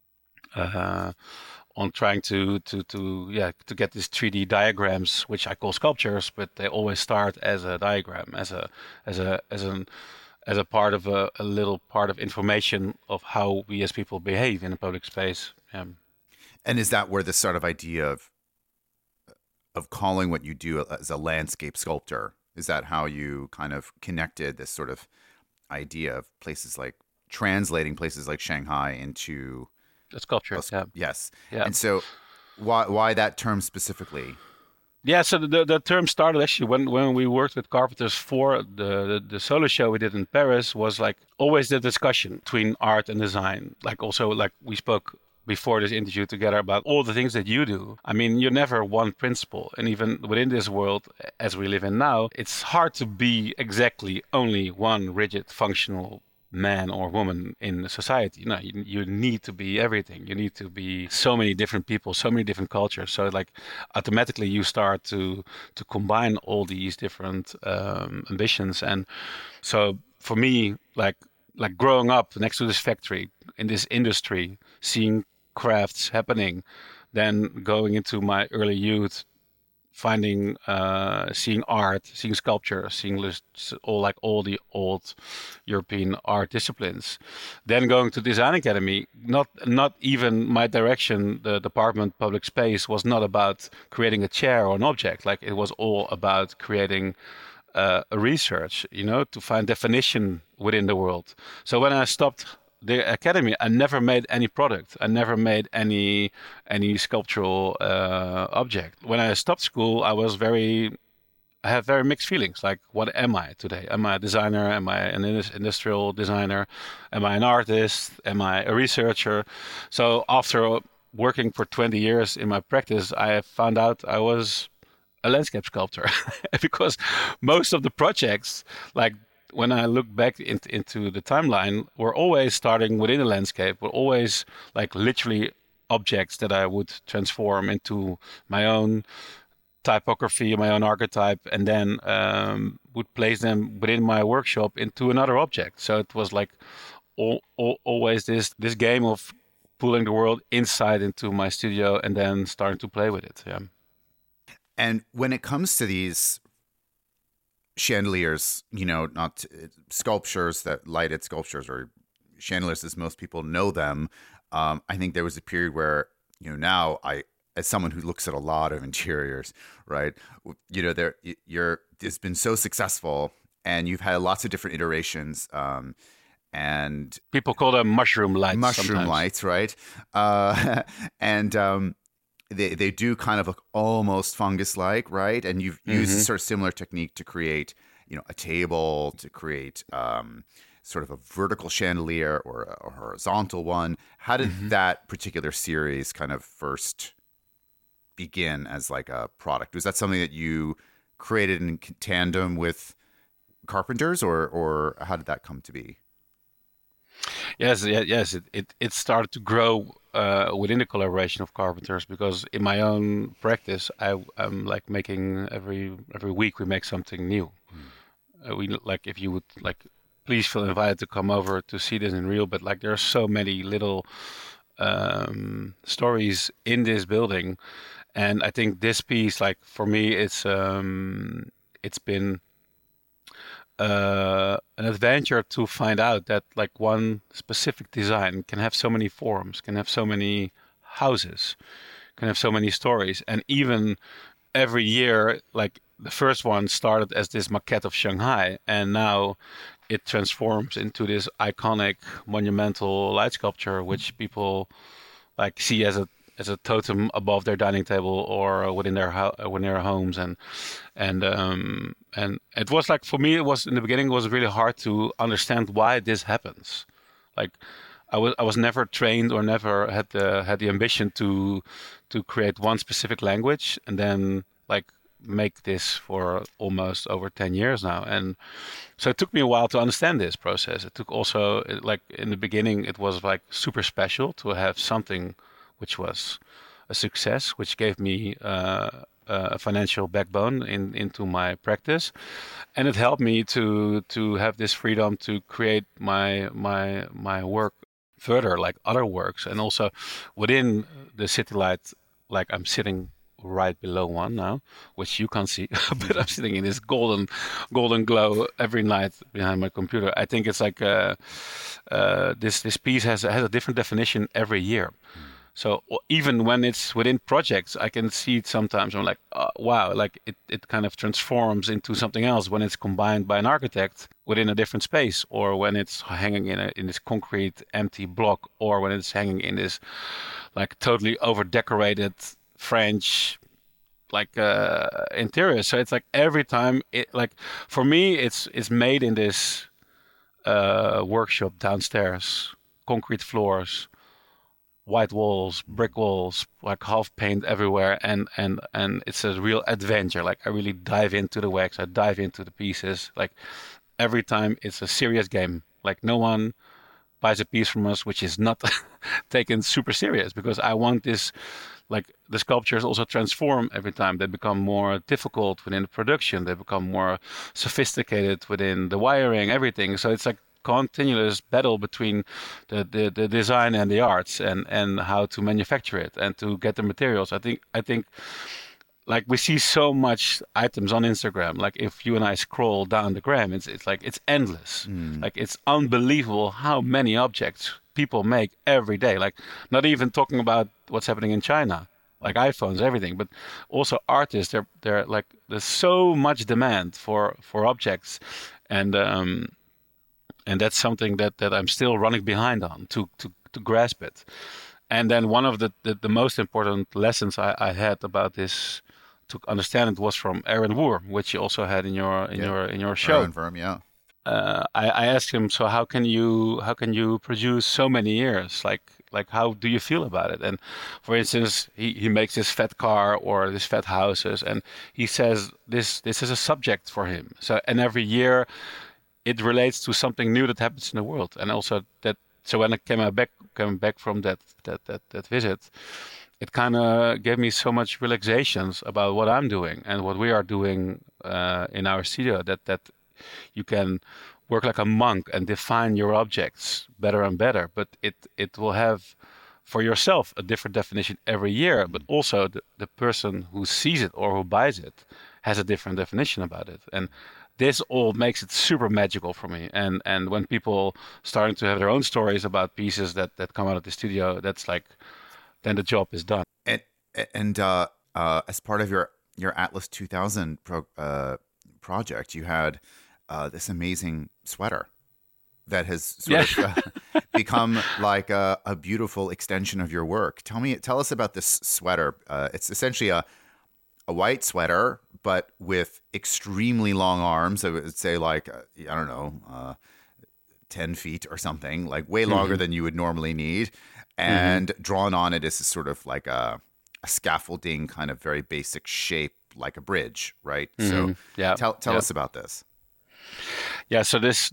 trying to get these 3D diagrams, which I call sculptures, but they always start as a diagram, as a part of a little part of information of how we as people behave in a public space. And is that where this sort of idea of calling what you do as a landscape sculptor, is that how you kind of connected this sort of idea of places like translating places like Shanghai into a sculpture? Yes. Yeah. And so why that term specifically? Yeah, so the term started actually when we worked with Carpenters for the solo show we did in Paris. Was like always the discussion between art and design. Like also like we spoke before this interview together about all the things that you do. I mean, you're never one principle. And even within this world, as we live in now, it's hard to be exactly only one rigid functional man or woman in society. No, you need to be everything. You need to be so many different people, so many different cultures. So like automatically you start to combine all these different ambitions. And so for me, like growing up next to this factory in this industry, seeing crafts happening, then going into my early youth, finding, seeing art, seeing sculpture, seeing all the old European art disciplines. Then going to Design Academy, not even my direction, the department public space was not about creating a chair or an object. Like it was all about creating a research, to find definition within the world. So when I stopped the academy, I never made any product. I never made any sculptural object. When I stopped school, I have very mixed feelings. Like, what am I today? Am I a designer? Am I an industrial designer? Am I an artist? Am I a researcher? So after working for 20 years in my practice, I found out I was a landscape sculptor because most of the projects, like when I look back into the timeline, we're always starting within the landscape. We're always like literally objects that I would transform into my own typography, my own archetype, and then would place them within my workshop into another object. So it was like always this game of pulling the world inside into my studio and then starting to play with it. Yeah. And when it comes to these chandeliers, not sculptures, that lighted sculptures, or chandeliers as most people know them, I think there was a period where, now as someone who looks at a lot of interiors, right? You know, it's been so successful, and you've had lots of different iterations. And people call them mushroom lights. Mushroom sometimes. lights, right? And they do kind of look almost fungus-like, right? And you've used a sort of similar technique to create, a table, to create sort of a vertical chandelier or a horizontal one. How did that particular series kind of first begin as like a product? Was that something that you created in tandem with carpenters, or how did that come to be? Yes. It started to grow within the collaboration of carpenters, because in my own practice, I'm like making every week we make something new. We like, if you would like, please feel invited to come over to see this in real. But like, there are so many little stories in this building, and I think this piece, like for me, it's been an adventure to find out that like one specific design can have so many forms, can have so many houses, can have so many stories. And even every year, like the first one started as this maquette of Shanghai, and now it transforms into this iconic monumental light sculpture, which people like see as a totem above their dining table or within their homes. And it was like, for me, it was in the beginning, it was really hard to understand why this happens. Like I was never trained or never had the ambition to create one specific language and then like make this for almost over 10 years now. And so it took me a while to understand this process. It took also, like in the beginning, it was like super special to have something which was a success, which gave me a financial backbone into my practice, and it helped me to have this freedom to create my work further, like other works, and also within the City Light. Like I'm sitting right below one now, which you can't see, but I'm sitting in this golden glow every night behind my computer. I think it's like this piece has a different definition every year. So even when it's within projects, I can see it sometimes. I'm like, oh, wow, like it kind of transforms into something else when it's combined by an architect within a different space, or when it's hanging in this concrete empty block, or when it's hanging in this like totally over decorated French like interior. So it's like every time it, like for me, it's made in this workshop downstairs, concrete floors, white walls, brick walls, like half paint everywhere, and it's a real adventure. Like I really dive into the wax, I dive into the pieces. Like every time it's a serious game. Like no one buys a piece from us which is not taken super serious, because I want this, like the sculptures also transform every time. They become more difficult within the production, they become more sophisticated within the wiring, everything. So it's like continuous battle between the design and the arts, and how to manufacture it and to get the materials. I think like we see so much items on Instagram. Like if you and I scroll down the gram, it's like it's endless. Like it's unbelievable how many objects people make every day. Like not even talking about what's happening in China, like iPhones, everything, but also artists. They're like, there's so much demand for objects, and that's something that I'm still running behind on to grasp it. And then one of the most important lessons I had about this to understand it was from Aaron Woer, which you also had in your show. Aaron Worm, yeah. I asked him, so how can you produce so many years? Like how do you feel about it? And for instance, he makes this fat car or this fat houses, and he says this is a subject for him. So, and every year it relates to something new that happens in the world. And also that, so when I came back from that visit, it kind of gave me so much realizations about what I'm doing and what we are doing in our studio, that you can work like a monk and define your objects better and better, but it will have for yourself a different definition every year, but also the person who sees it or who buys it has a different definition about it. And this all makes it super magical for me. And when people starting to have their own stories about pieces that come out of the studio, that's like, then the job is done. And as part of your Atlas 2000 project, you had this amazing sweater that has sort of become like a beautiful extension of your work. Tell us about this sweater. It's essentially a white sweater, but with extremely long arms. I would say like, I don't know, 10 feet or something, like way longer than you would normally need. And drawn on it is sort of like a scaffolding kind of very basic shape, like a bridge, right? So tell us about this. Yeah, so this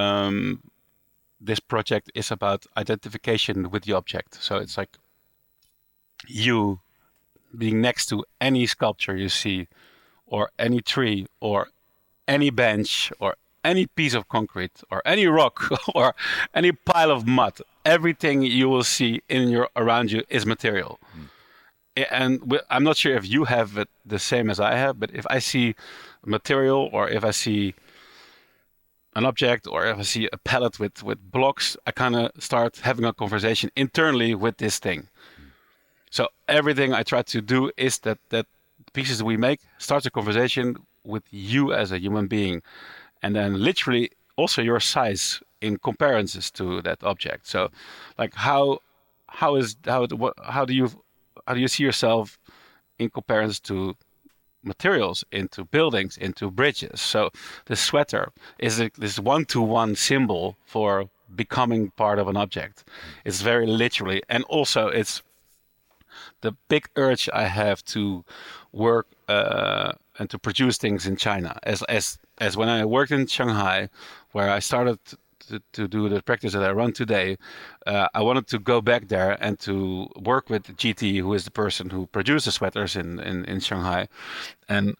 project is about identification with the object. So it's like you being next to any sculpture you see, or any tree, or any bench, or any piece of concrete, or any rock, or any pile of mud. Everything you will see around you is material. And I'm not sure if you have it the same as I have, but if I see material, or if I see an object, or if I see a palette with blocks, I kind of start having a conversation internally with this thing. So everything I try to do is that pieces we make starts a conversation with you as a human being, and then literally also your size in comparisons to that object. So, like how do you see yourself in comparison to materials, into buildings, into bridges? So the sweater is this one-to-one symbol for becoming part of an object. It's very literally, and also it's the big urge I have to work and to produce things in China. As when I worked in Shanghai, where I started to do the practice that I run today, I wanted to go back there and to work with GT, who is the person who produces sweaters in Shanghai, and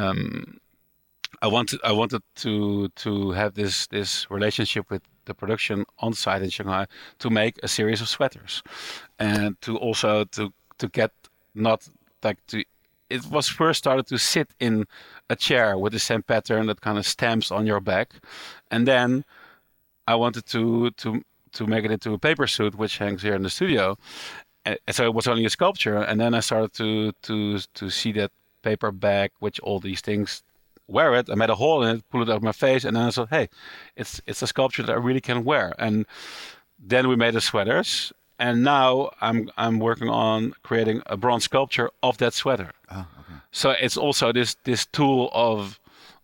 I wanted to have this relationship with the production on site in Shanghai to make a series of sweaters, and to also to get not like to. It was first started to sit in a chair with the same pattern that kind of stamps on your back, and then I wanted to make it into a paper suit, which hangs here in the studio. And so it was only a sculpture, and then I started to see that paper bag, which all these things wear it. I made a hole in it, pulled it out of my face, and then I thought, hey, it's a sculpture that I really can wear. And then we made the sweaters, and now I'm working on creating a bronze sculpture of that sweater. Oh, okay. So it's also this tool of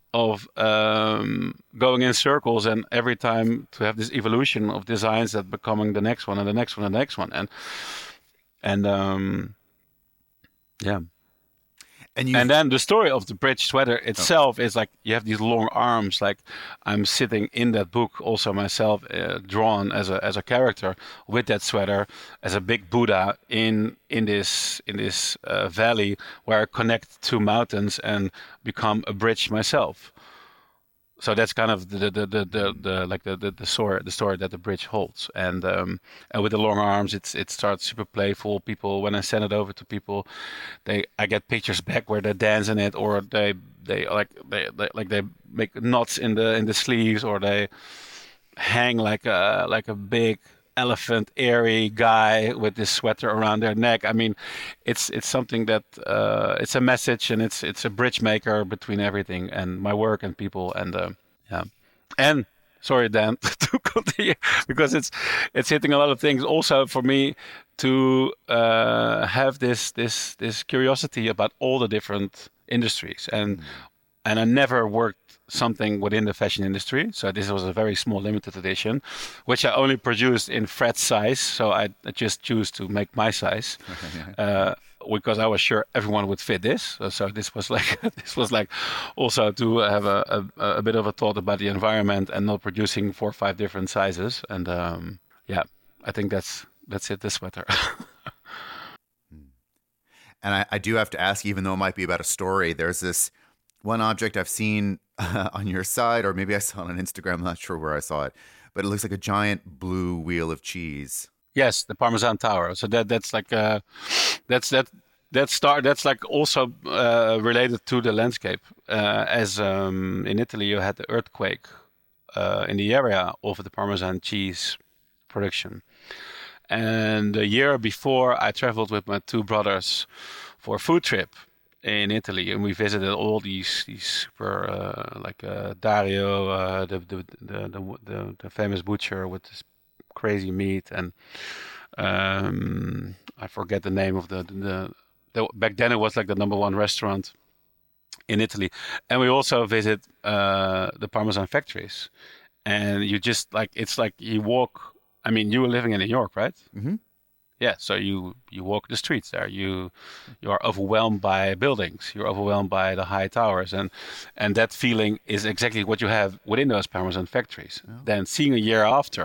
going in circles, and every time to have this evolution of designs that becoming the next one and the next one and the next one, and yeah. And then the story of the bridge sweater itself is like you have these long arms. Like I'm sitting in that book also myself, drawn as a character with that sweater as a big Buddha in this valley where I connect two mountains and become a bridge myself. So that's kind of the story that the bridge holds, and with the long arms, it starts super playful. People, when I send it over to people, I get pictures back where they dance in it, or they make knots in the sleeves, or they hang like a big elephant, airy guy with this sweater around their neck. I mean, it's something that it's a message, and it's a bridge maker between everything and my work and people, and yeah. And sorry, Dan, to continue, because it's hitting a lot of things. Also, for me to have this curiosity about all the different industries, and I never worked something within the fashion industry. So this was a very small limited edition, which I only produced in Fred's size. So I just choose to make my size, because I was sure everyone would fit this. So this was like also to have a bit of a thought about the environment and not producing 4 or 5 different sizes. And yeah, I think that's it. This sweater. And I do have to ask, even though it might be about a story, there's this one object I've seen on your site, or maybe I saw it on Instagram. I'm not sure where I saw it, but it looks like a giant blue wheel of cheese. Yes, the Parmesan Tower. So that's like that's like also related to the landscape. As in Italy, you had the earthquake in the area of the Parmesan cheese production. And the year before, I traveled with my 2 brothers for a food trip in Italy, and we visited all these super Dario, the famous butcher with this crazy meat, and I forget the name of the back then it was like the number one restaurant in Italy, and we also visit the Parmesan factories, and you just like it's like you walk. I mean, you were living in New York, right? Mm-hmm. Yeah, so you walk the streets there. You are overwhelmed by buildings. You're overwhelmed by the high towers, and that feeling is exactly what you have within those Parmesan factories. Oh. Then seeing a year after,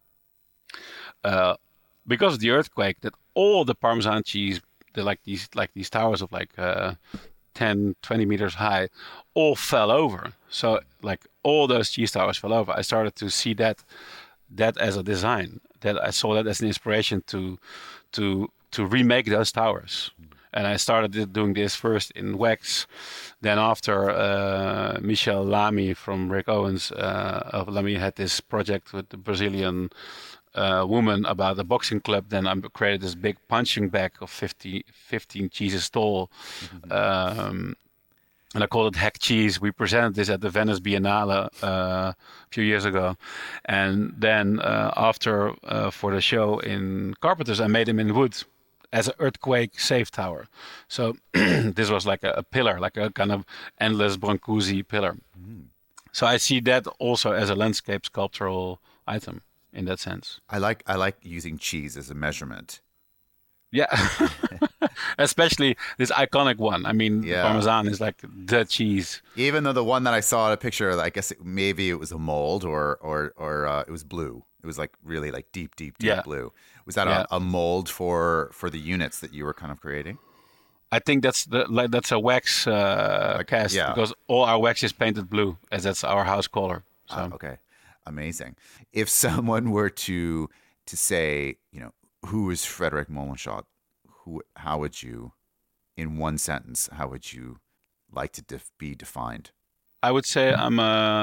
because of the earthquake, that all the Parmesan cheese, these towers of 10, 20 meters high, all fell over. So like all those cheese towers fell over. I started to see that as a design. That I saw that as an inspiration to remake those towers. And I started doing this first in wax. Then after Michel Lamy from Rick Owens of Lamy had this project with the Brazilian woman about a boxing club. Then I created this big punching bag of 15 cheeses tall. And I called it Hack Cheese. We presented this at the Venice Biennale a few years ago. And then after, for the show in Carpenters, I made them in wood as an earthquake safe tower. So this was like a pillar, like a kind of endless Brancusi pillar. Mm. So I see that also as a landscape sculptural item in that sense. I like using cheese as a measurement. Yeah, especially this iconic one. I mean, Parmesan is like the cheese. Even though the one that I saw in a picture, I guess maybe it was a mold or it was blue. It was like really like deep blue. Was that a mold for the units that you were kind of creating? I think that's a wax cast because all our wax is painted blue, as that's our house color. So. Okay, amazing. If someone were to say, who is Frédéric Molenchot? How would you, in one sentence, how would you like to be defined? I would say I'm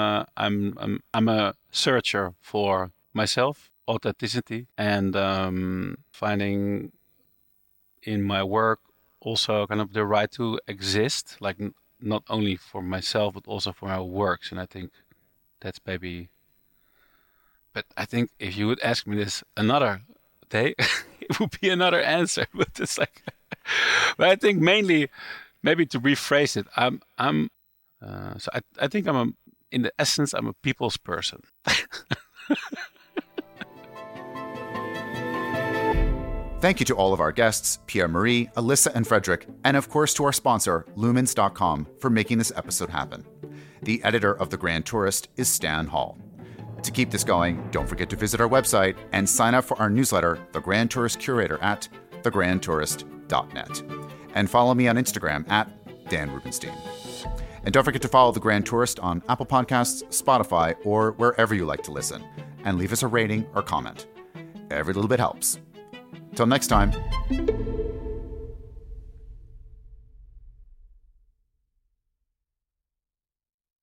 a searcher for myself, authenticity, and finding in my work also kind of the right to exist, like not only for myself but also for my works. And I think that's maybe. But I think if you would ask me this another day, it would be another answer. But it's like, but I think mainly, maybe to rephrase it, so I think in the essence, I'm a people's person. Thank you to all of our guests, Pierre-Marie, Alyssa, and Frederick, and of course to our sponsor, Lumens.com, for making this episode happen. The editor of The Grand Tourist is Stan Hall. To keep this going, don't forget to visit our website and sign up for our newsletter, The Grand Tourist Curator, at thegrandtourist.net. And follow me on Instagram at Dan Rubenstein. And don't forget to follow The Grand Tourist on Apple Podcasts, Spotify, or wherever you like to listen. And leave us a rating or comment. Every little bit helps. Till next time.